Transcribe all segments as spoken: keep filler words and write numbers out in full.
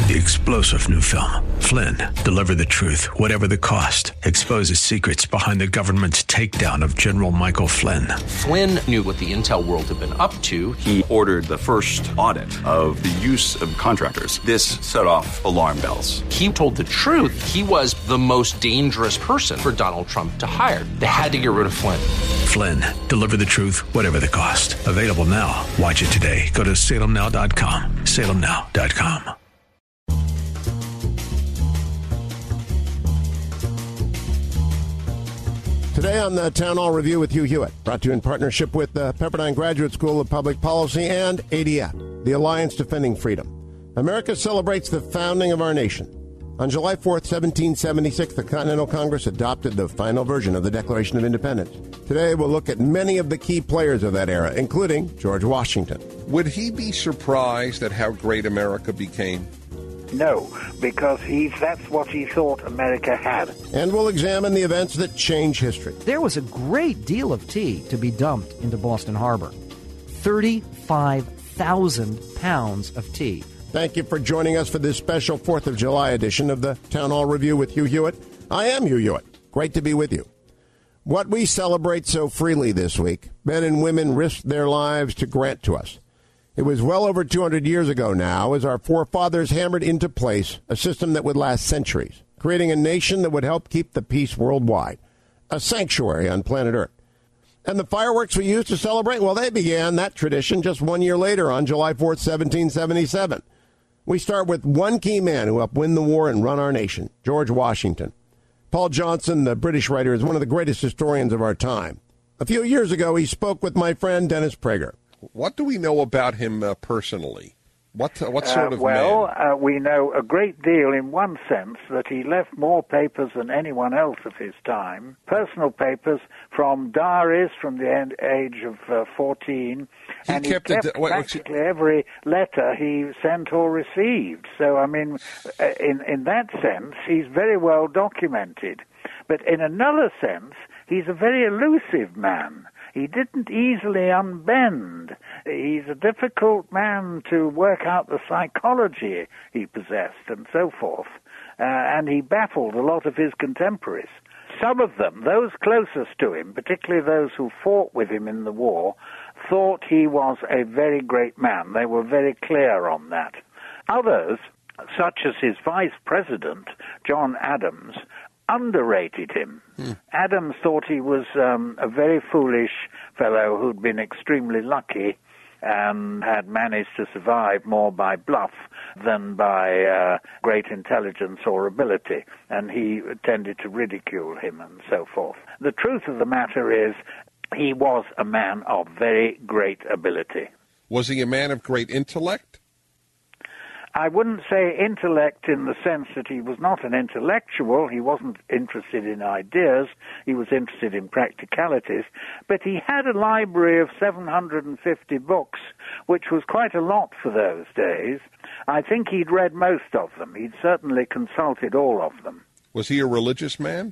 The explosive new film, Flynn, deliver the truth, whatever the cost, exposes secrets behind the government's takedown of General Michael Flynn. Flynn knew what the intel world had been up to. He ordered the first audit of the use of contractors. This set off alarm bells. He told the truth. He was the most dangerous person for Donald Trump to hire. They had to get rid of Flynn. Flynn, deliver the truth, whatever the cost. Available now. Watch it today. Go to salem now dot com. salem now dot com. Today on the Town Hall Review with Hugh Hewitt, brought to you in partnership with the Pepperdine Graduate School of Public Policy and A D F, the Alliance Defending Freedom. America celebrates the founding of our nation. On July fourth, seventeen seventy-six, the Continental Congress adopted the final version of the Declaration of Independence. Today, we'll look at many of the key players of that era, including George Washington. Would he be surprised at how great America became? No, because he's, that's what he thought America had. And we'll examine the events that change history. There was a great deal of tea to be dumped into Boston Harbor. thirty-five thousand pounds of tea. Thank you for joining us for this special fourth of July edition of the Town Hall Review with Hugh Hewitt. I am Hugh Hewitt. Great to be with you. What we celebrate so freely this week, men and women risked their lives to grant to us. It was well over two hundred years ago now as our forefathers hammered into place a system that would last centuries, creating a nation that would help keep the peace worldwide, a sanctuary on planet Earth. And the fireworks we used to celebrate, well, they began that tradition just one year later on July fourth, seventeen seventy-seven. We start with one key man who helped win the war and run our nation, George Washington. Paul Johnson, the British writer, is one of the greatest historians of our time. A few years ago, he spoke with my friend Dennis Prager. What do we know about him uh, personally? What what sort of uh, well, man? Well, uh, we know a great deal in one sense that he left more papers than anyone else of his time. Personal papers from diaries from the end, age of uh, fourteen. He and kept, he kept a, what, practically every letter he sent or received. So, I mean, uh, in, in that sense, he's very well documented. But in another sense, he's a very elusive man. He didn't easily unbend. He's a difficult man to work out the psychology he possessed and so forth. Uh, and he baffled a lot of his contemporaries. Some of them, those closest to him, particularly those who fought with him in the war, thought he was a very great man. They were very clear on that. Others, such as his vice president, John Adams, underrated him. Hmm. Adams thought he was um, a very foolish fellow who'd been extremely lucky and had managed to survive more by bluff than by uh, great intelligence or ability, and he tended to ridicule him and so forth. The truth of the matter is he was a man of very great ability. Was he a man of great intellect? I wouldn't say intellect in the sense that he was not an intellectual. He wasn't interested in ideas. He was interested in practicalities. But he had a library of seven hundred fifty books, which was quite a lot for those days. I think he'd read most of them. He'd certainly consulted all of them. Was he a religious man?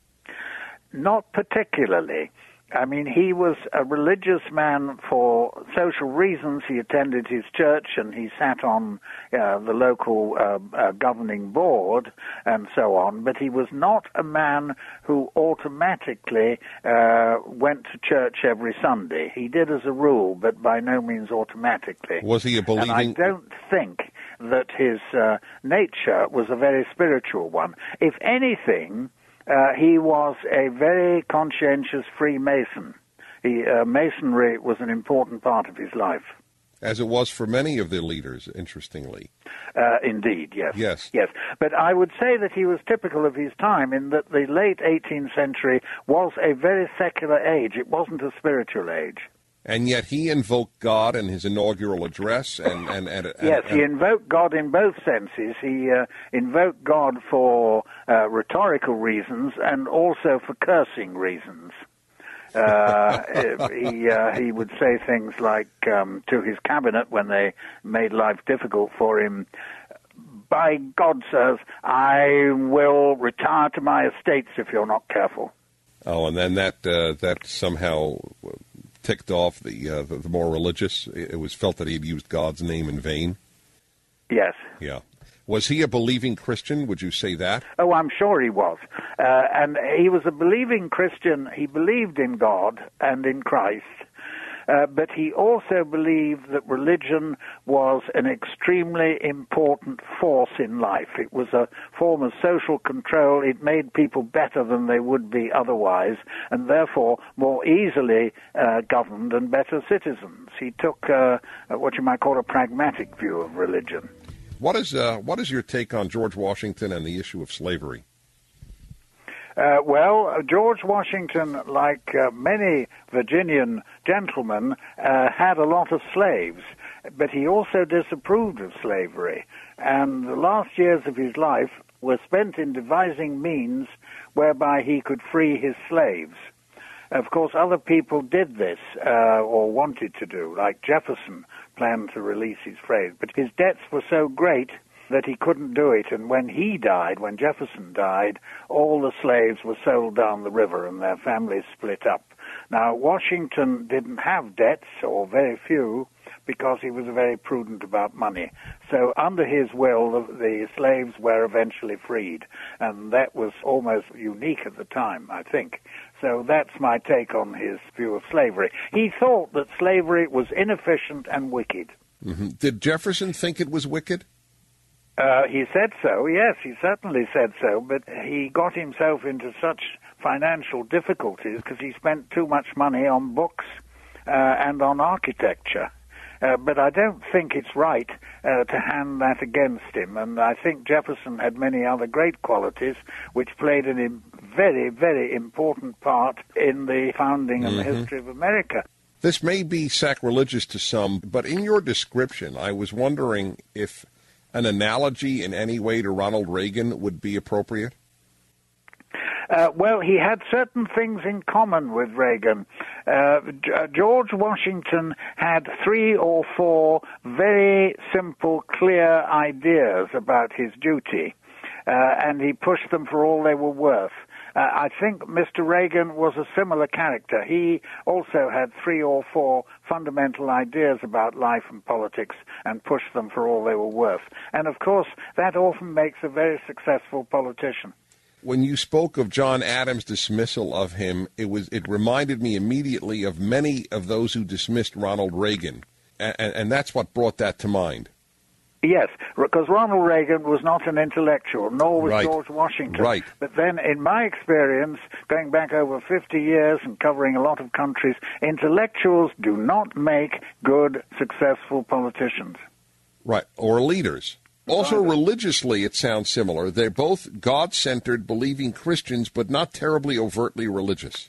Not particularly. I mean, he was a religious man for social reasons. He attended his church and he sat on uh, the local uh, uh, governing board and so on, but he was not a man who automatically uh, went to church every Sunday. He did as a rule, but by no means automatically. Was he a believing... And I don't think that his uh, nature was a very spiritual one. If anything... Uh, he was a very conscientious Freemason. He, uh, Masonry was an important part of his life. As it was for many of the leaders, interestingly. Uh, indeed, yes. Yes. Yes. But I would say that he was typical of his time in that the late eighteenth century was a very secular age. It wasn't a spiritual age. And yet he invoked God in his inaugural address. And, and, and, and Yes, and, he invoked God in both senses. He uh, invoked God for uh, rhetorical reasons and also for cursing reasons. Uh, he uh, he would say things like um, to his cabinet when they made life difficult for him, "By God, sirs, I will retire to my estates if you're not careful." Oh, and then that uh, that somehow ticked off the, uh, the the more religious. It was felt that he had used God's name in vain. Yes. Yeah. Was he a believing Christian? Would you say that? Oh, I'm sure he was. Uh, and he was a believing Christian. He believed in God and in Christ. Uh, but he also believed that religion was an extremely important force in life. It was a form of social control. It made people better than they would be otherwise, and therefore more easily uh, governed and better citizens. He took uh, what you might call a pragmatic view of religion. What is uh, what is your take on George Washington and the issue of slavery? Uh, well, George Washington, like uh, many Virginian gentlemen, uh, had a lot of slaves, but he also disapproved of slavery. And the last years of his life were spent in devising means whereby he could free his slaves. Of course, other people did this, uh, or wanted to do, like Jefferson planned to release his slaves. But his debts were so great that he couldn't do it, and when he died, when Jefferson died, all the slaves were sold down the river and their families split up. Now, Washington didn't have debts, or very few, because he was very prudent about money. So under his will, the, the slaves were eventually freed, and that was almost unique at the time, I think. So that's my take on his view of slavery. He thought that slavery was inefficient and wicked. Mm-hmm. Did Jefferson think it was wicked? Uh, he said so, yes, he certainly said so, but he got himself into such financial difficulties because he spent too much money on books uh, and on architecture. Uh, but I don't think it's right uh, to hand that against him, and I think Jefferson had many other great qualities which played a very, very important part in the founding and mm-hmm. the history of America. This may be sacrilegious to some, but in your description, I was wondering if an analogy in any way to Ronald Reagan would be appropriate? Uh, well, he had certain things in common with Reagan. Uh, G- George Washington had three or four very simple, clear ideas about his duty, uh, and he pushed them for all they were worth. Uh, I think Mister Reagan was a similar character. He also had three or four fundamental ideas about life and politics and pushed them for all they were worth. And, of course, that often makes a very successful politician. When you spoke of John Adams' dismissal of him, it was it reminded me immediately of many of those who dismissed Ronald Reagan, and, and that's what brought that to mind. Yes, because Ronald Reagan was not an intellectual, nor was right. George Washington. Right. But then, in my experience, going back over fifty years and covering a lot of countries, intellectuals do not make good, successful politicians. Right, or leaders. Also, religiously, it sounds similar. They're both God-centered, believing Christians, but not terribly overtly religious.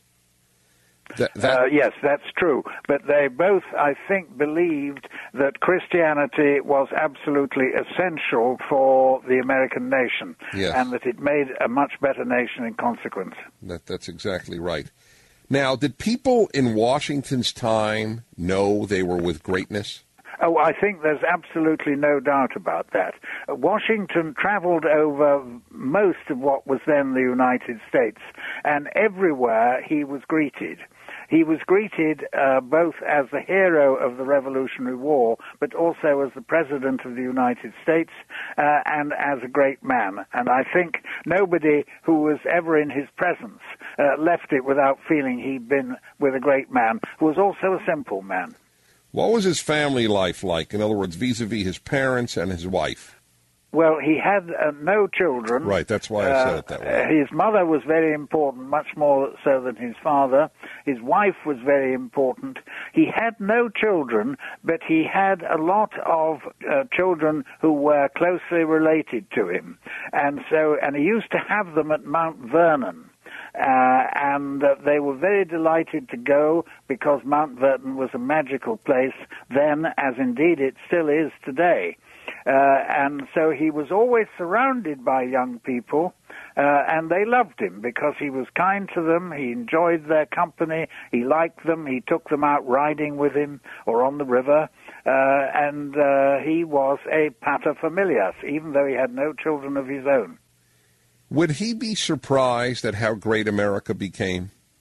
That, that... Uh, yes, that's true. But they both, I think, believed that Christianity was absolutely essential for the American nation, yes. and that it made a much better nation in consequence. That, that's exactly right. Now, did people in Washington's time know they were with greatness? Oh, I think there's absolutely no doubt about that. Uh, Washington traveled over most of what was then the United States, and everywhere he was greeted. He was greeted uh, both as the hero of the Revolutionary War, but also as the President of the United States uh, and as a great man. And I think nobody who was ever in his presence uh, left it without feeling he'd been with a great man, who was also a simple man. What was his family life like? In other words, vis-a-vis his parents and his wife? Well, he had uh, no children. Right, that's why I said it that way. Uh, his mother was very important, much more so than his father. His wife was very important. He had no children, but he had a lot of uh, children who were closely related to him. And so, and he used to have them at Mount Vernon. Uh, and uh, they were very delighted to go because Mount Vernon was a magical place then, as indeed it still is today. Uh, and so he was always surrounded by young people, uh, and they loved him because he was kind to them, he enjoyed their company, he liked them, he took them out riding with him or on the river, uh, and uh, he was a paterfamilias, even though he had no children of his own. Would he be surprised at how great America became?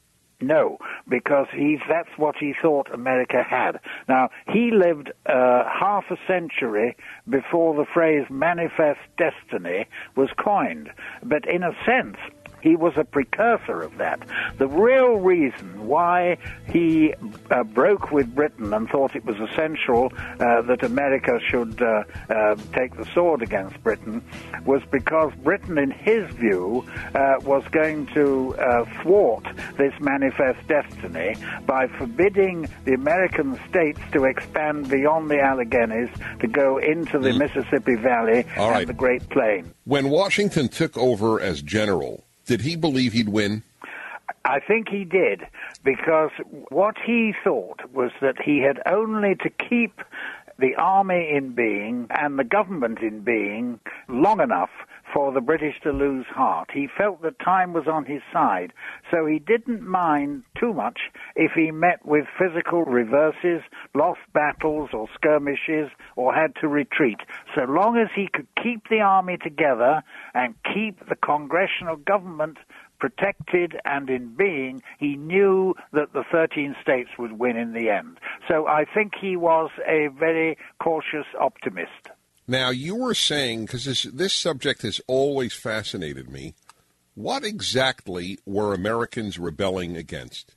No, because he's, that's what he thought America had. Now, he lived uh, half a century before the phrase manifest destiny was coined. But in a sense, he was a precursor of that. The real reason why he uh, broke with Britain and thought it was essential uh, that America should uh, uh, take the sword against Britain was because Britain, in his view, uh, was going to uh, thwart this manifest destiny by forbidding the American states to expand beyond the Alleghenies to go into the mm. Mississippi Valley All and right. the Great Plain. When Washington took over as general, did he believe he'd win? I think he did, because what he thought was that he had only to keep the army in being and the government in being long enough for the British to lose heart. He felt that time was on his side, so he didn't mind too much if he met with physical reverses, lost battles or skirmishes, or had to retreat. So long as he could keep the army together and keep the congressional government protected and in being, he knew that the thirteen states would win in the end. So I think he was a very cautious optimist. Now, you were saying, because this, this subject has always fascinated me, what exactly were Americans rebelling against?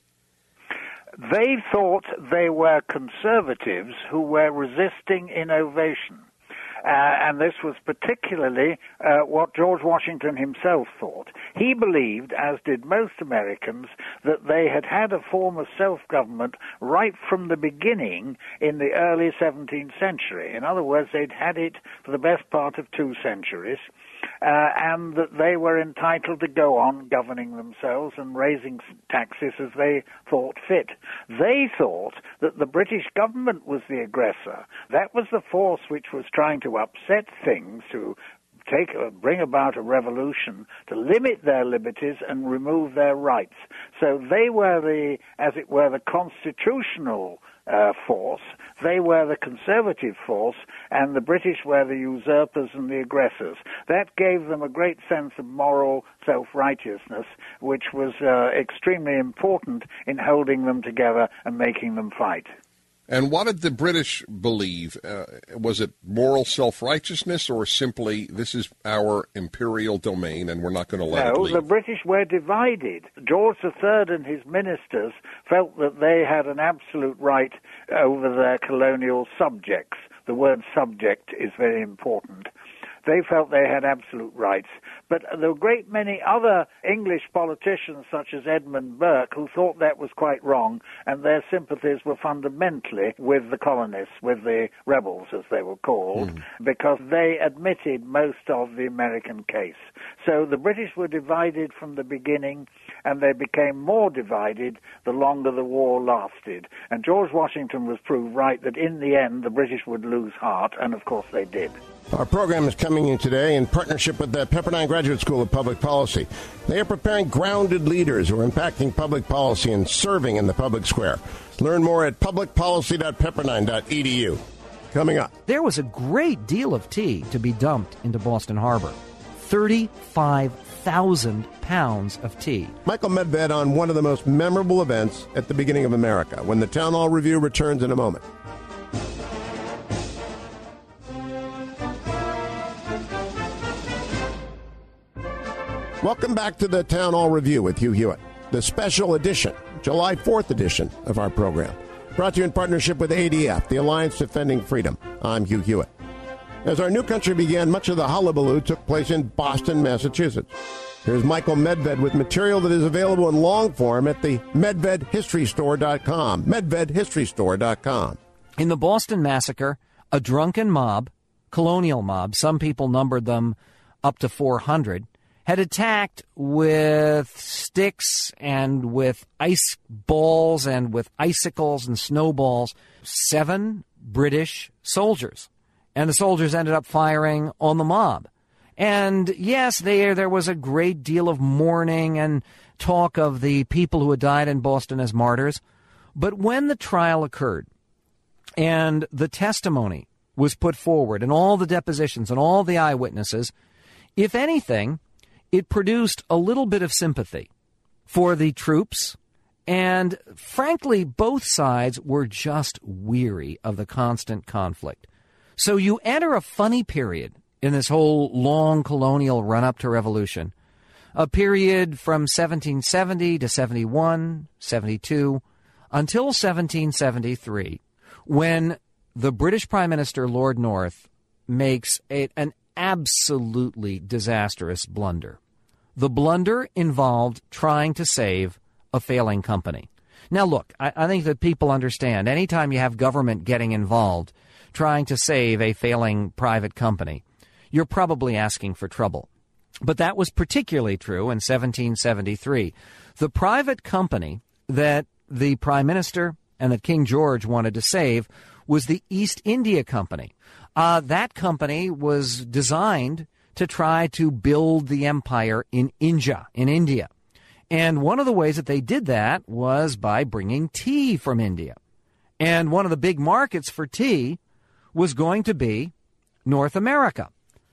They thought they were conservatives who were resisting innovation. Uh, and this was particularly uh, what George Washington himself thought. He believed, as did most Americans, that they had had a form of self-government right from the beginning in the early seventeenth century. In other words, they'd had it for the best part of two centuries, uh, and that they were entitled to go on governing themselves and raising taxes as they thought fit. They thought that the British government was the aggressor. That was the force which was trying to upset things, to take uh, bring about a revolution, to limit their liberties and remove their rights. So they were the, as it were, the constitutional uh, force. They were the conservative force, and the British were the usurpers and the aggressors. That gave them a great sense of moral self-righteousness, which was uh, extremely important in holding them together and making them fight. And what did the British believe? Uh, was it moral self-righteousness, or simply this is our imperial domain and we're not going to let no, it leave? No, the British were divided. George the Third and his ministers felt that they had an absolute right over their colonial subjects. The word subject is very important. They felt they had absolute rights. But there were a great many other English politicians, such as Edmund Burke, who thought that was quite wrong, and their sympathies were fundamentally with the colonists, with the rebels, as they were called, mm. because they admitted most of the American case. So the British were divided from the beginning, and they became more divided the longer the war lasted. And George Washington was proved right that in the end the British would lose heart, and of course they did. Our program is coming in today in partnership with the Pepperdine Graduate School of Public Policy. They are preparing grounded leaders who are impacting public policy and serving in the public square. Learn more at public policy dot pepperdine dot e d u. Coming up. There was a great deal of tea to be dumped into Boston Harbor. thirty-five thousand pounds of tea. Michael Medved on one of the most memorable events at the beginning of America, when the Town Hall Review returns in a moment. Welcome back to the Town Hall Review with Hugh Hewitt, the special edition, July fourth edition of our program. Brought to you in partnership with A D F, the Alliance Defending Freedom. I'm Hugh Hewitt. As our new country began, much of the hullabaloo took place in Boston, Massachusetts. Here's Michael Medved with material that is available in long form at the medved history store dot com, medved history store dot com. In the Boston Massacre, a drunken mob, colonial mob, some people numbered them up to four hundred, had attacked with sticks and with ice balls and with icicles and snowballs seven British soldiers. And the soldiers ended up firing on the mob. And yes, there there was a great deal of mourning and talk of the people who had died in Boston as martyrs. But when the trial occurred and the testimony was put forward and all the depositions and all the eyewitnesses, if anything, it produced a little bit of sympathy for the troops And frankly, both sides were just weary of the constant conflict. So you enter a funny period in this whole long colonial run-up to revolution, a period from seventeen seventy to seventy-one, seventy-two, until seventeen seventy-three, when the British Prime Minister, Lord North, makes a, an absolutely disastrous blunder. The blunder involved trying to save a failing company. Now, look, I, I think that people understand anytime you have government getting involved trying to save a failing private company, you're probably asking for trouble. But that was particularly true in seventeen seventy-three. The private company that the Prime Minister and that King George wanted to save was the East India Company. Uh, that company was designed to try to build the empire in India, in India. And one of the ways that they did that was by bringing tea from India. And one of the big markets for tea was going to be North America,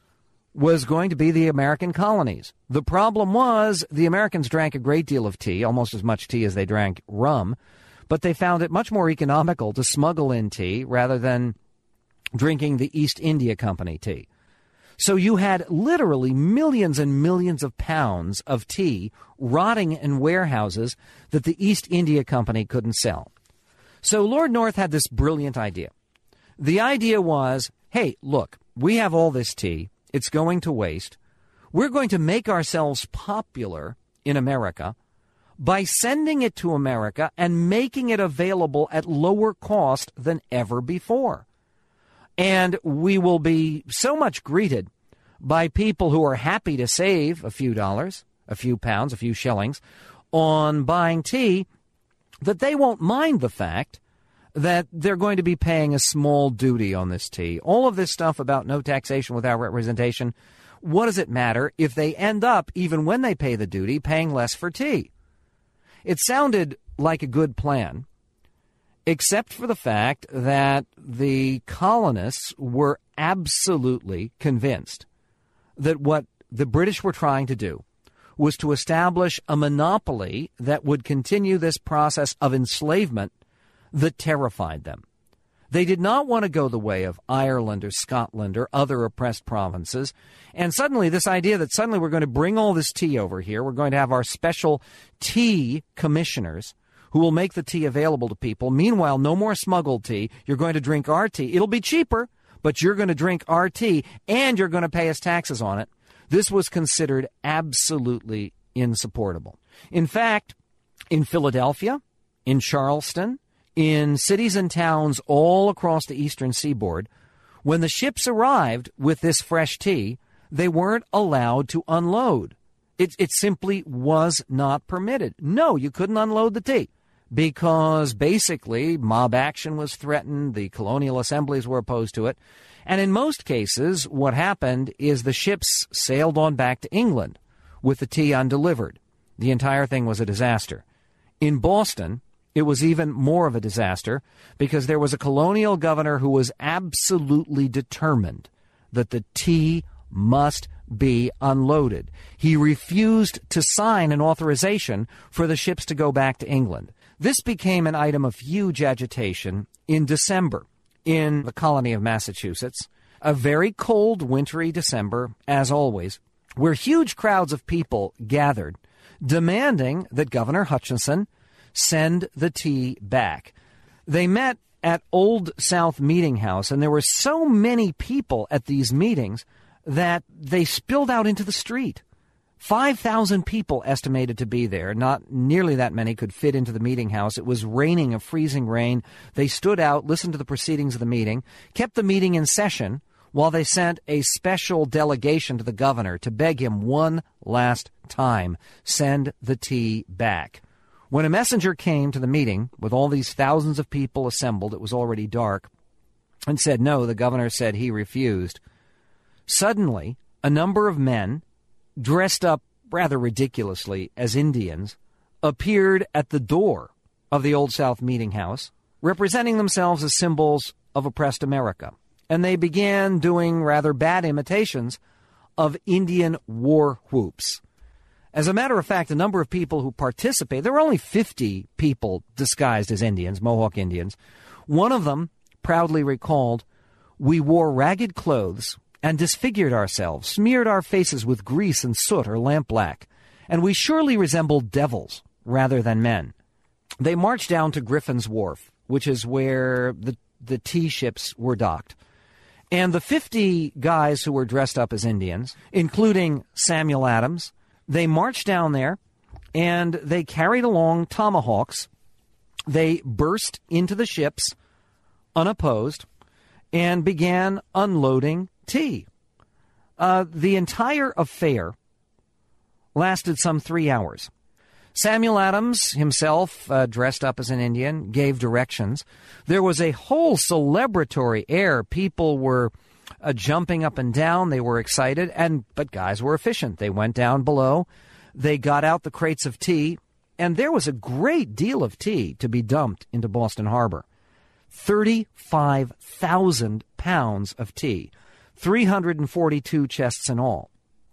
was going to be the American colonies. The problem was the Americans drank a great deal of tea, almost as much tea as they drank rum, but they found it much more economical to smuggle in tea rather than drinking the East India Company tea. So you had literally millions and millions of pounds of tea rotting in warehouses that the East India Company couldn't sell. So Lord North had this brilliant idea. The idea was, hey, look, we have all this tea. It's going to waste. We're going to make ourselves popular in America by sending it to America and making it available at lower cost than ever before. And we will be so much greeted by people who are happy to save a few dollars, a few pounds, a few shillings on buying tea that they won't mind the fact that they're going to be paying a small duty on this tea. All of this stuff about no taxation without representation, what does it matter if they end up, even when they pay the duty, paying less for tea? It sounded like a good plan, except for the fact that the colonists were absolutely convinced that what the British were trying to do was to establish a monopoly that would continue this process of enslavement that terrified them. They did not want to go the way of Ireland or Scotland or other oppressed provinces. And suddenly this idea that suddenly we're going to bring all this tea over here, we're going to have our special tea commissioners who will make the tea available to people. Meanwhile, no more smuggled tea. You're going to drink our tea. It'll be cheaper, but you're going to drink our tea, and you're going to pay us taxes on it. This was considered absolutely insupportable. In fact, in Philadelphia, in Charleston, in cities and towns all across the eastern seaboard, when the ships arrived with this fresh tea, they weren't allowed to unload. It, it simply was not permitted. No, you couldn't unload the tea, because basically mob action was threatened, the colonial assemblies were opposed to it, and in most cases what happened is the ships sailed on back to England with the tea undelivered. The entire thing was a disaster. In Boston, it was even more of a disaster because there was a colonial governor who was absolutely determined that the tea must be unloaded. He refused to sign an authorization for the ships to go back to England. This became an item of huge agitation in December in the colony of Massachusetts, a very cold, wintry December, as always, where huge crowds of people gathered, demanding that Governor Hutchinson send the tea back. They met at Old South Meeting House, and there were so many people at these meetings that they spilled out into the street. five thousand people estimated to be there. Not nearly that many could fit into the meeting house. It was raining, a freezing rain. They stood out, listened to the proceedings of the meeting, kept the meeting in session while they sent a special delegation to the governor to beg him one last time, send the tea back. When a messenger came to the meeting with all these thousands of people assembled, it was already dark, and said no, the governor said he refused. Suddenly, a number of men, dressed up rather ridiculously as Indians, appeared at the door of the Old South Meeting House, representing themselves as symbols of oppressed America. And they began doing rather bad imitations of Indian war whoops. As a matter of fact, the number of people who participate, there were only fifty people disguised as Indians, Mohawk Indians. One of them proudly recalled, "We wore ragged clothes and disfigured ourselves, smeared our faces with grease and soot or lampblack, and we surely resembled devils rather than men." They marched down to Griffin's Wharf, which is where the, the tea ships were docked. And the fifty guys who were dressed up as Indians, including Samuel Adams, they marched down there and they carried along tomahawks. They burst into the ships unopposed and began unloading tea. Uh, the entire affair lasted some three hours. Samuel Adams himself, uh, dressed up as an Indian, gave directions. There was a whole celebratory air. People were uh, jumping up and down. They were excited, and but guys were efficient. They went down below. They got out the crates of tea, and there was a great deal of tea to be dumped into Boston Harbor. thirty-five thousand pounds of tea, three hundred forty-two chests in all.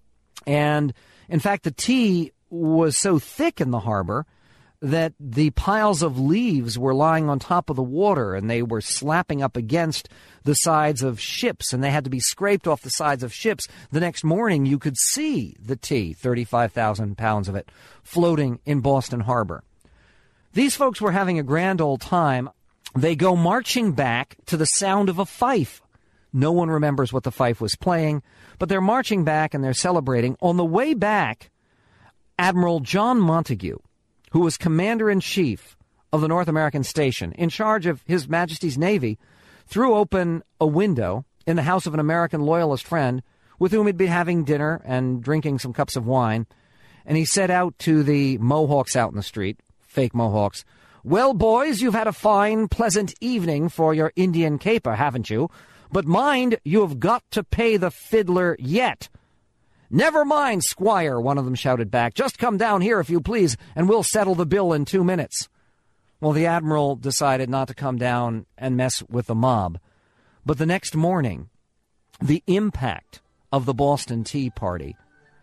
And, in fact, the tea was so thick in the harbor that the piles of leaves were lying on top of the water, and they were slapping up against the sides of ships, and they had to be scraped off the sides of ships. The next morning, you could see the tea, thirty-five thousand pounds of it, floating in Boston Harbor. These folks were having a grand old time. They go marching back to the sound of a fife. No one remembers what the fife was playing, but they're marching back and they're celebrating. On the way back, Admiral John Montague, who was Commander-in-Chief of the North American Station, in charge of His Majesty's Navy, threw open a window in the house of an American loyalist friend with whom he'd been having dinner and drinking some cups of wine, and he said out to the Mohawks out in the street, fake Mohawks, "Well, boys, you've had a fine, pleasant evening for your Indian caper, haven't you? But mind, you've got to pay the fiddler yet." "Never mind, Squire," one of them shouted back. "Just come down here, if you please, and we'll settle the bill in two minutes." Well, the Admiral decided not to come down and mess with the mob. But the next morning, the impact of the Boston Tea Party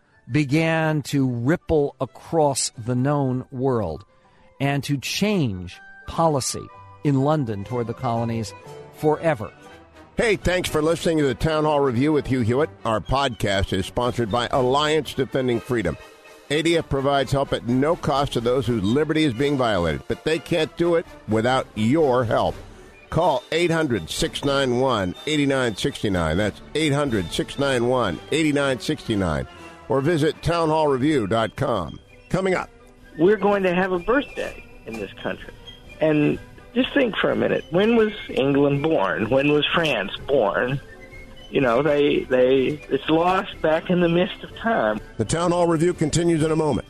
began to ripple across the known world and to change policy in London toward the colonies forever. Hey, thanks for listening to the Town Hall Review with Hugh Hewitt. Our podcast is sponsored by Alliance Defending Freedom. A D F provides help at no cost to those whose liberty is being violated, but they can't do it without your help. Call eight hundred, six nine one, eight nine six nine. That's eight hundred, six nine one, eight nine six nine. Or visit town hall review dot com. Coming up. We're going to have a birthday in this country. And just think for a minute. When was England born? When was France born? You know, they they it's lost back in the mist of time. The Town Hall Review continues in a moment.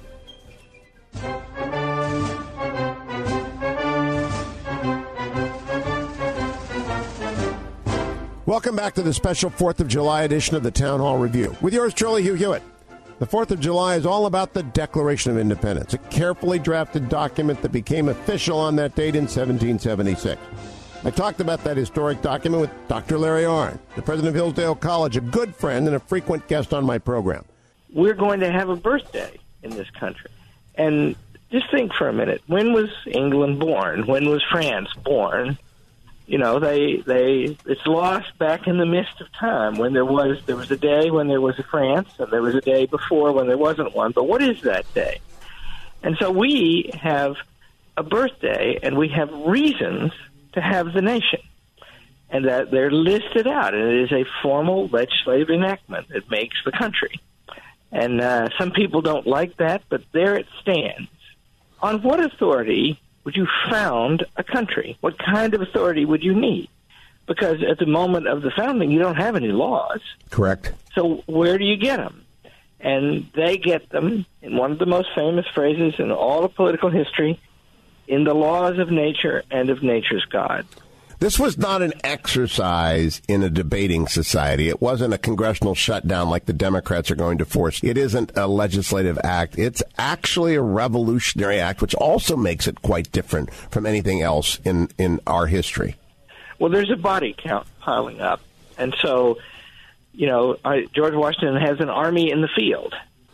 Welcome back to the special fourth of July edition of the Town Hall Review. With yours truly, Hugh Hewitt. The fourth of July is all about the Declaration of Independence, a carefully drafted document that became official on that date in seventeen seventy-six. I talked about that historic document with Doctor Larry Arnn, the president of Hillsdale College, a good friend and a frequent guest on my program. We're going to have a birthday in this country. And just think for a minute. When was England born? When was France born? You know, they they it's lost back in the mist of time. When there was there was a day when there was a France, and there was a day before when there wasn't one. But what is that day? And so we have a birthday, and we have reasons to have the nation, and that they're listed out, and it is a formal legislative enactment that makes the country. And uh, some people don't like that, but there it stands. On what authority would you found a country? What kind of authority would you need? Because at the moment of the founding, you don't have any laws. Correct. So where do you get them? And they get them in one of the most famous phrases in all of political history, in the laws of nature and of nature's God. This was not an exercise in a debating society. It wasn't a congressional shutdown like the Democrats are going to force. It isn't a legislative act. It's actually a revolutionary act, which also makes it quite different from anything else in, in our history. Well, there's a body count piling up. And so, you know, I, George Washington has an army in the field.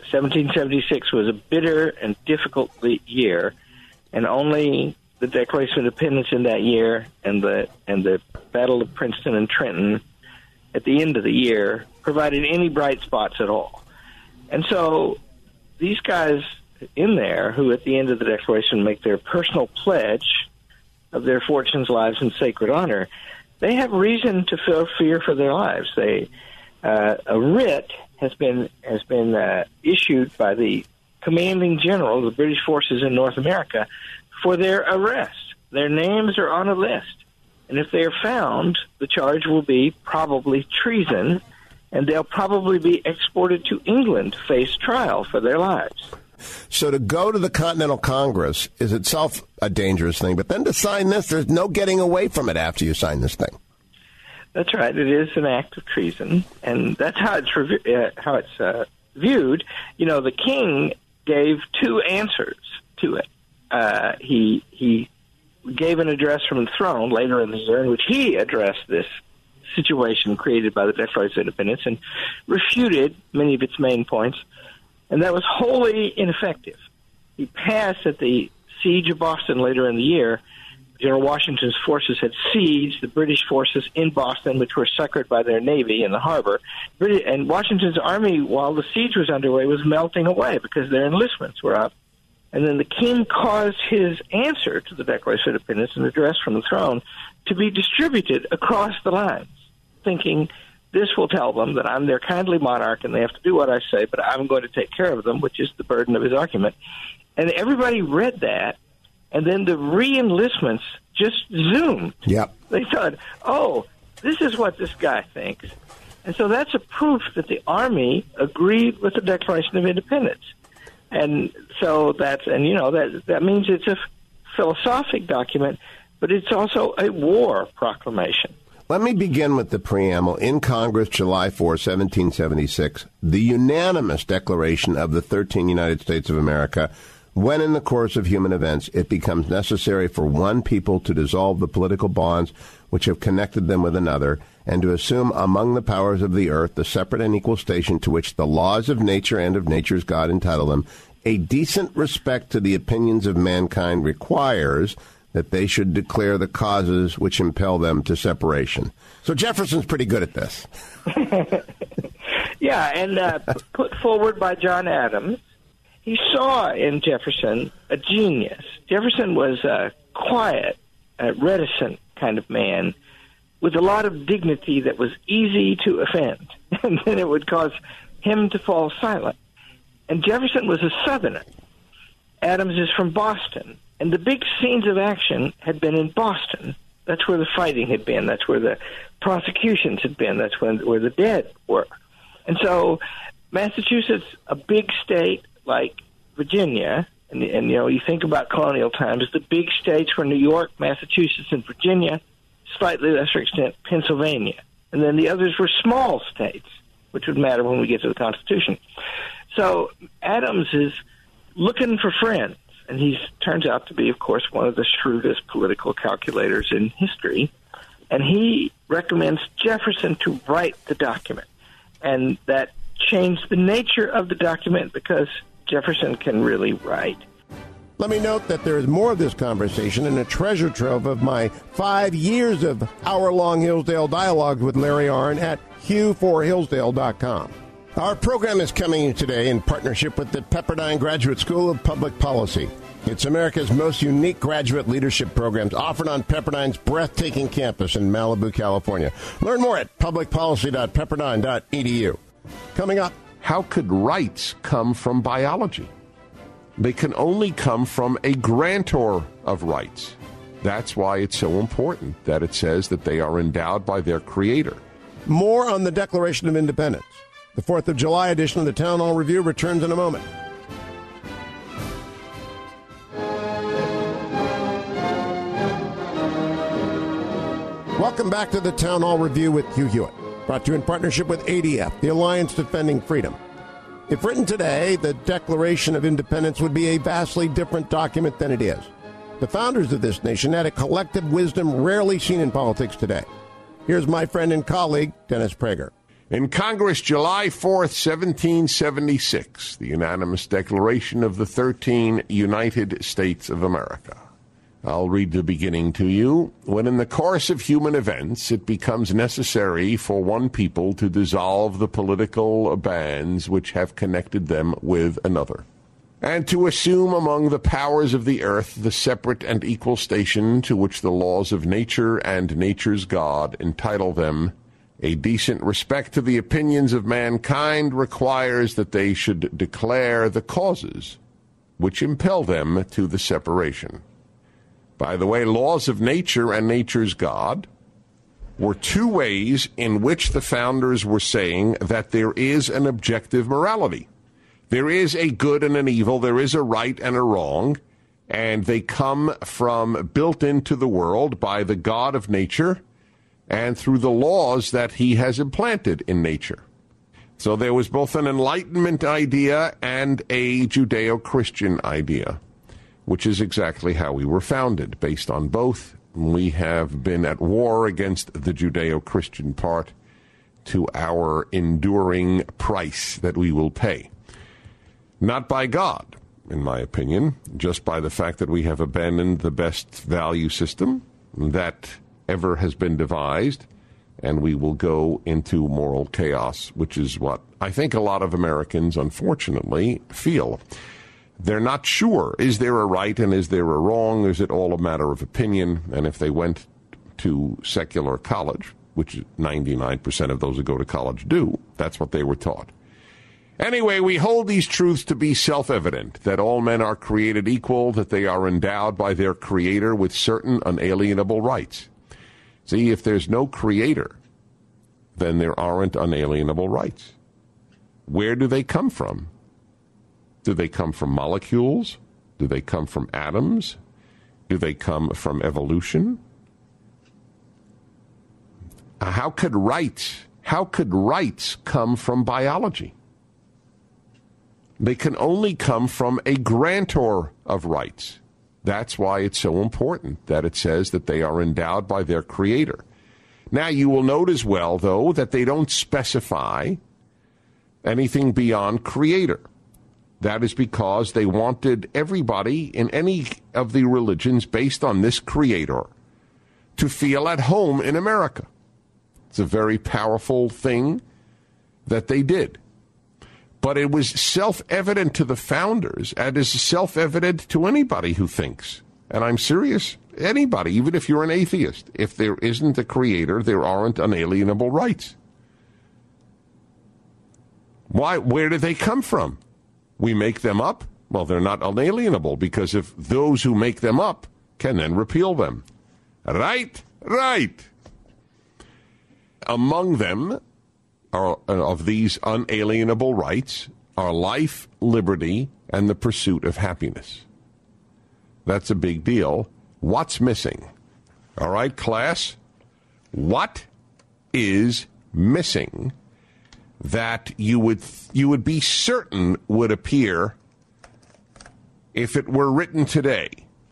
seventeen seventy-six was a bitter and difficult year, and only the Declaration of Independence in that year and the and the Battle of Princeton and Trenton at the end of the year provided any bright spots at all. And so these guys in there, who at the end of the Declaration make their personal pledge of their fortunes, lives, and sacred honor, they have reason to feel fear for their lives. They uh, a writ has been has been uh, issued by the commanding general of the British forces in North America for their arrest. Their names are on a list. And if they are found, the charge will be probably treason, and they'll probably be exported to England to face trial for their lives. So to go to the Continental Congress is itself a dangerous thing, but then to sign this, there's no getting away from it after you sign this thing. That's right. It is an act of treason, and that's how it's rev- uh, how it's uh, viewed. You know, the king gave two answers to it. Uh, he he gave an address from the throne later in the year in which he addressed this situation created by the Declaration of Independence and refuted many of its main points, and that was wholly ineffective. He passed at the siege of Boston later in the year. General Washington's forces had sieged the British forces in Boston, which were succored by their navy in the harbor. And Washington's army, while the siege was underway, was melting away because their enlistments were up. And then the king caused his answer to the Declaration of Independence, an address from the throne, to be distributed across the lines, thinking this will tell them that I'm their kindly monarch and they have to do what I say, but I'm going to take care of them, which is the burden of his argument. And everybody read that, and then the re-enlistments just zoomed. Yep. They thought, oh, this is what this guy thinks. And so that's a proof that the Army agreed with the Declaration of Independence. And so that's, and you know, that that means it's a philosophic document, but it's also a war proclamation. Let me begin with the preamble. In Congress, July fourth, seventeen seventy-six, the unanimous declaration of the thirteen United States of America, when in the course of human events it becomes necessary for one people to dissolve the political bonds which have connected them with another, and to assume among the powers of the earth the separate and equal station to which the laws of nature and of nature's God entitle them, a decent respect to the opinions of mankind requires that they should declare the causes which impel them to separation. So Jefferson's pretty good at this. Yeah, and uh, put forward by John Adams, he saw in Jefferson a genius. Jefferson was a quiet, a reticent kind of man with a lot of dignity that was easy to offend, and then it would cause him to fall silent. And Jefferson was a Southerner. Adams is from Boston, and the big scenes of action had been in Boston. That's where the fighting had been. That's where the prosecutions had been. That's when, where the dead were. And so Massachusetts, a big state like Virginia, and, and you know, you think about colonial times, the big states were New York, Massachusetts, and Virginia, slightly lesser extent Pennsylvania. And then the others were small states, which would matter when we get to the Constitution. So Adams is looking for friends, and he turns out to be, of course, one of the shrewdest political calculators in history. And he recommends Jefferson to write the document. And that changed the nature of the document because Jefferson can really write. Let me note that there is more of this conversation in a treasure trove of my five years of hour-long Hillsdale dialogues with Larry Arnn at hugh for hillsdale dot com. Our program is coming today in partnership with the Pepperdine Graduate School of Public Policy. It's America's most unique graduate leadership programs offered on Pepperdine's breathtaking campus in Malibu, California. Learn more at public policy dot pepperdine dot e d u. Coming up, how could rights come from biology? They can only come from a grantor of rights. That's why it's so important that it says that they are endowed by their creator. More on the Declaration of Independence. The fourth of July edition of the Town Hall Review returns in a moment. Welcome back to the Town Hall Review with Hugh Hewitt, brought to you in partnership with A D F, the Alliance Defending Freedom. If written today, the Declaration of Independence would be a vastly different document than it is. The founders of this nation had a collective wisdom rarely seen in politics today. Here's my friend and colleague, Dennis Prager. In Congress, July fourth, seventeen seventy-six, the unanimous declaration of the thirteen United States of America. I'll read the beginning to you. When in the course of human events it becomes necessary for one people to dissolve the political bands which have connected them with another, and to assume among the powers of the earth the separate and equal station to which the laws of nature and nature's God entitle them, a decent respect to the opinions of mankind requires that they should declare the causes which impel them to the separation. By the way, laws of nature and nature's God were two ways in which the founders were saying that there is an objective morality. There is a good and an evil, there is a right and a wrong, and they come from built into the world by the God of nature and through the laws that he has implanted in nature. So there was both an Enlightenment idea and a Judeo-Christian idea, which is exactly how we were founded. Based on both, we have been at war against the Judeo-Christian part to our enduring price that we will pay. Not by God, in my opinion, just by the fact that we have abandoned the best value system that ever has been devised, and we will go into moral chaos, which is what I think a lot of Americans, unfortunately, feel. They're not sure. Is there a right and is there a wrong? Is it all a matter of opinion? And if they went to secular college, which ninety-nine percent of those who go to college do, that's what they were taught. Anyway, we hold these truths to be self-evident, that all men are created equal, that they are endowed by their Creator with certain unalienable rights. See, if there's no Creator, then there aren't unalienable rights. Where do they come from? Do they come from molecules? Do they come from atoms? Do they come from evolution? How could rights, how could rights come from biology? They can only come from a grantor of rights. That's why it's so important that it says that they are endowed by their Creator. Now, you will note as well, though, that they don't specify anything beyond Creator. That is because they wanted everybody in any of the religions based on this Creator to feel at home in America. It's a very powerful thing that they did. But it was self-evident to the founders, and is self-evident to anybody who thinks, and I'm serious, anybody, even if you're an atheist, if there isn't a Creator, there aren't unalienable rights. Why? Where do they come from? We make them up? Well, they're not unalienable, because if those who make them up can then repeal them. Right? Right. Among them are, of these unalienable rights are life, liberty, and the pursuit of happiness. That's a big deal. What's missing? All right, class? What is missing that you would you would be certain would appear if it were written today?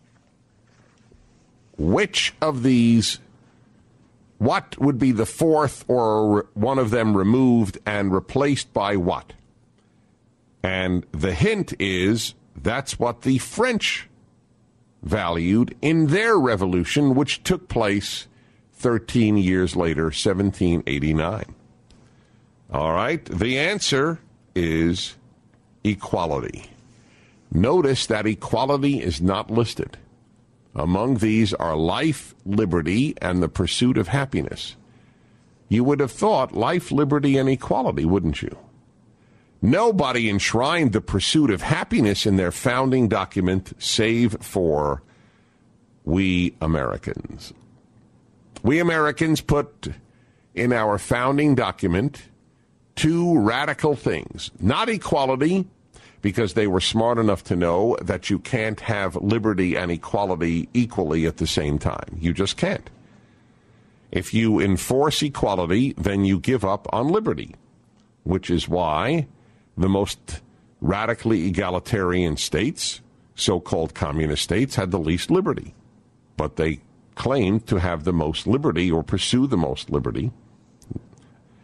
Which of these, what would be the fourth or one of them removed and replaced by what? And the hint is that's what the French valued in their revolution, which took place thirteen years later, seventeen eighty-nine. All right, the answer is equality. Notice that equality is not listed. Among these are life, liberty, and the pursuit of happiness. You would have thought life, liberty, and equality, wouldn't you? Nobody enshrined the pursuit of happiness in their founding document, save for we Americans. We Americans put in our founding document two radical things. Not equality, because they were smart enough to know that you can't have liberty and equality equally at the same time. You just can't. If you enforce equality, then you give up on liberty, which is why the most radically egalitarian states, so-called communist states, had the least liberty. But they claimed to have the most liberty or pursue the most liberty.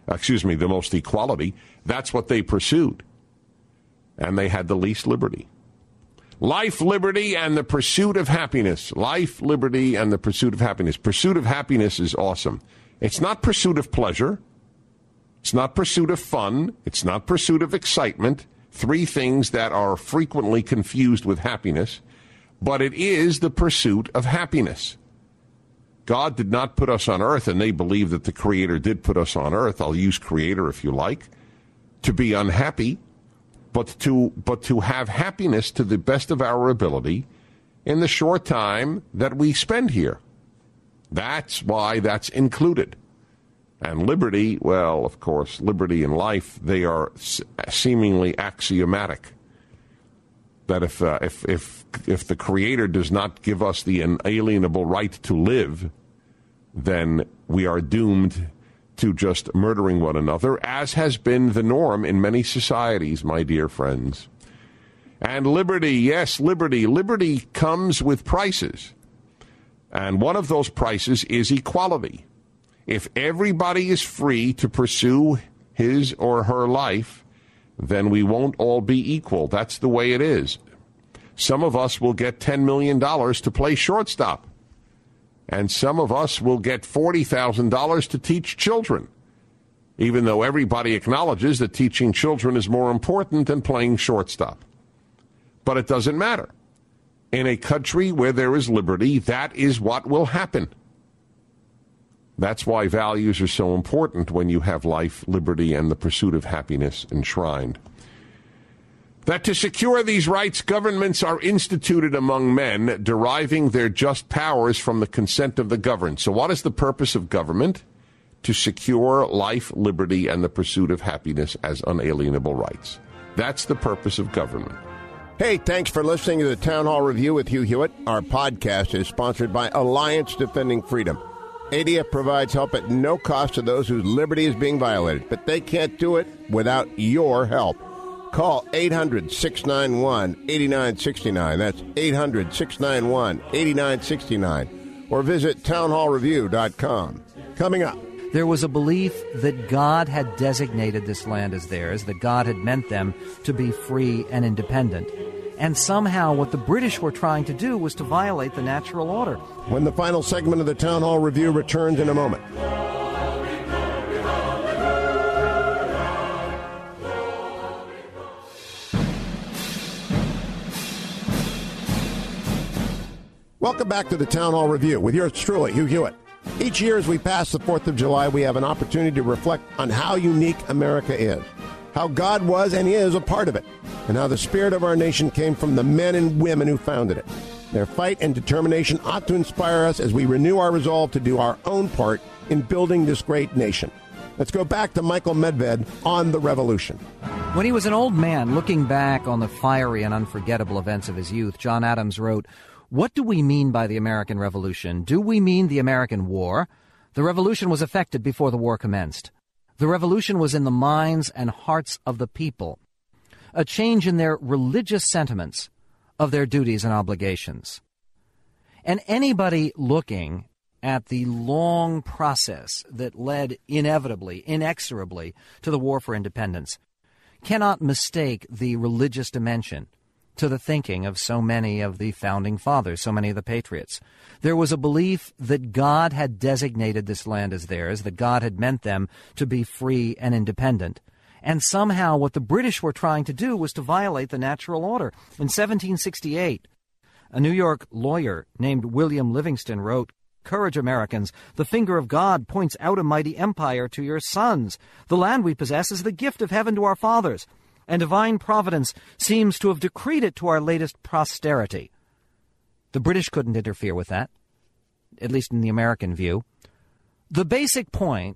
excuse me, the most equality. That's what they pursued. And they had the least liberty. Life, liberty, and the pursuit of happiness. Life, liberty, and the pursuit of happiness. Pursuit of happiness is awesome. It's not pursuit of pleasure. It's not pursuit of fun. It's not pursuit of excitement. Three things that are frequently confused with happiness. But it is the pursuit of happiness. God did not put us on earth, and they believe that the Creator did put us on earth. I'll use Creator if you like, to be unhappy, but to but to have happiness to the best of our ability in the short time that we spend here. That's why that's included. And liberty, well, of course, liberty and life, they are seemingly axiomatic. That if uh, if if if the Creator does not give us the inalienable right to live, then we are doomed to just murdering one another, as has been the norm in many societies, my dear friends. And liberty, yes, liberty. Liberty comes with prices. And one of those prices is equality. If everybody is free to pursue his or her life, then we won't all be equal. That's the way it is. Some of us will get ten million dollars to play shortstop. And some of us will get forty thousand dollars to teach children, even though everybody acknowledges that teaching children is more important than playing shortstop. But it doesn't matter. In a country where there is liberty, that is what will happen. That's why values are so important when you have life, liberty, and the pursuit of happiness enshrined. That to secure these rights, governments are instituted among men, deriving their just powers from the consent of the governed. So what is the purpose of government? To secure life, liberty, and the pursuit of happiness as unalienable rights. That's the purpose of government. Hey, thanks for listening to the Town Hall Review with Hugh Hewitt. Our podcast is sponsored by Alliance Defending Freedom. A D F provides help at no cost to those whose liberty is being violated, but they can't do it without your help. Call eight hundred, six nine one, eight nine six nine. That's eight hundred, six nine one, eight nine six nine. Or visit town hall review dot com. Coming up. There was a belief that God had designated this land as theirs, that God had meant them to be free and independent. And somehow what the British were trying to do was to violate the natural order. When the final segment of the Town Hall Review returns in a moment. Welcome back to the Town Hall Review with yours truly, Hugh Hewitt. Each year as we pass the fourth of July, we have an opportunity to reflect on how unique America is, how God was and is a part of it, and how the spirit of our nation came from the men and women who founded it. Their fight and determination ought to inspire us as we renew our resolve to do our own part in building this great nation. Let's go back to Michael Medved on the Revolution. When he was an old man looking back on the fiery and unforgettable events of his youth, John Adams wrote, "What do we mean by the American Revolution? Do we mean the American War? The Revolution was effected before the war commenced. The Revolution was in the minds and hearts of the people, a change in their religious sentiments, of their duties and obligations." And anybody looking at the long process that led inevitably, inexorably to the War for Independence cannot mistake the religious dimension to the thinking of so many of the founding fathers, so many of the patriots. There was a belief that God had designated this land as theirs, that God had meant them to be free and independent. And somehow what the British were trying to do was to violate the natural order. In seventeen sixty-eight, a New York lawyer named William Livingston wrote, "Courage, Americans! The finger of God points out a mighty empire to your sons. The land we possess is the gift of heaven to our fathers, and divine providence seems to have decreed it to our latest posterity." The British couldn't interfere with that, at least in the American view. The basic point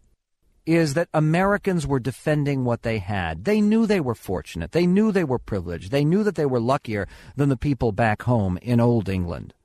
is that Americans were defending what they had. They knew they were fortunate. They knew they were privileged. They knew that they were luckier than the people back home in Old England.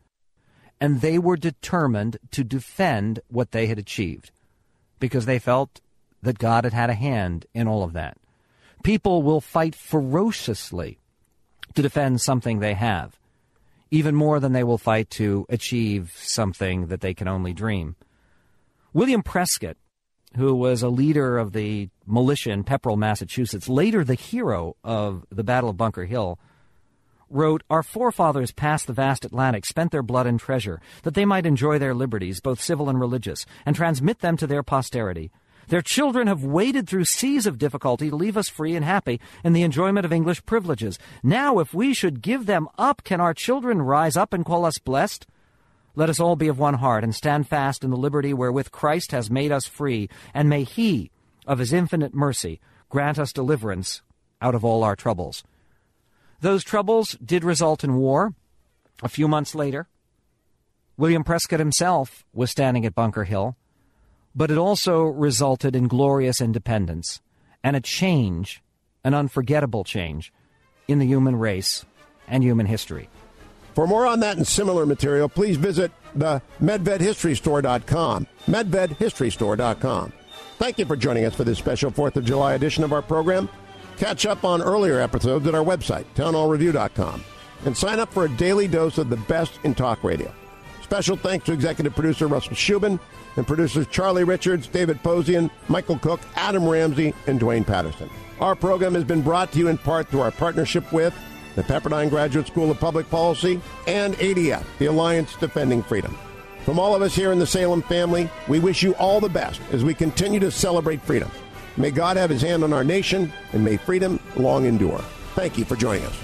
And they were determined to defend what they had achieved because they felt that God had had a hand in all of that. People will fight ferociously to defend something they have, even more than they will fight to achieve something that they can only dream. William Prescott, who was a leader of the militia in Pepperell, Massachusetts, later the hero of the Battle of Bunker Hill, wrote, "Our forefathers passed the vast Atlantic, spent their blood and treasure, that they might enjoy their liberties, both civil and religious, and transmit them to their posterity. Their children have waded through seas of difficulty to leave us free and happy in the enjoyment of English privileges. Now, if we should give them up, can our children rise up and call us blessed? Let us all be of one heart and stand fast in the liberty wherewith Christ has made us free, and may he, of his infinite mercy, grant us deliverance out of all our troubles." Those troubles did result in war. A few months later, William Prescott himself was standing at Bunker Hill, but it also resulted in glorious independence and a change, an unforgettable change, in the human race and human history. For more on that and similar material, please visit the medved history store dot com, medved history store dot com. Thank you for joining us for this special fourth of July edition of our program. Catch up on earlier episodes at our website, town hall review dot com, and sign up for a daily dose of the best in talk radio. Special thanks to executive producer Russell Shubin and producers Charlie Richards, David Posian, Michael Cook, Adam Ramsey, and Dwayne Patterson. Our program has been brought to you in part through our partnership with the Pepperdine Graduate School of Public Policy and A D F, the Alliance Defending Freedom. From all of us here in the Salem family, we wish you all the best as we continue to celebrate freedom. May God have his hand on our nation, and may freedom long endure. Thank you for joining us.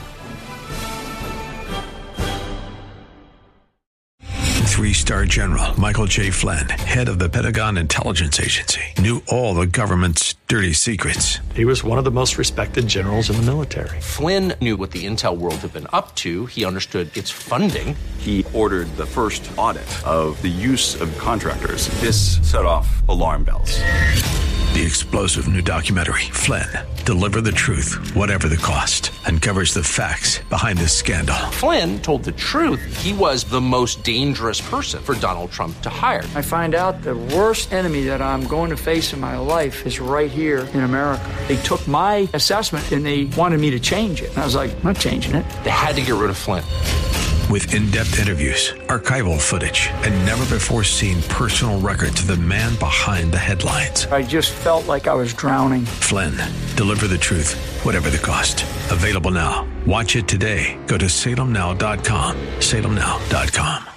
Three-star General Michael J. Flynn, head of the Pentagon Intelligence Agency, knew all the government's dirty secrets. He was one of the most respected generals in the military. Flynn knew what the intel world had been up to. He understood its funding. He ordered the first audit of the use of contractors. This set off alarm bells. The explosive new documentary, Flynn, Deliver the Truth, Whatever the Cost, uncovers the facts behind this scandal. Flynn told the truth. He was the most dangerous person for Donald Trump to hire. I find out the worst enemy that I'm going to face in my life is right here in America. They took my assessment and they wanted me to change it. And I was like, I'm not changing it. They had to get rid of Flynn. With in-depth interviews, archival footage, and never-before-seen personal records of the man behind the headlines. I just felt like I was drowning. Flynn, Deliver the Truth, Whatever the Cost. Available now. Watch it today. Go to salem now dot com. salem now dot com.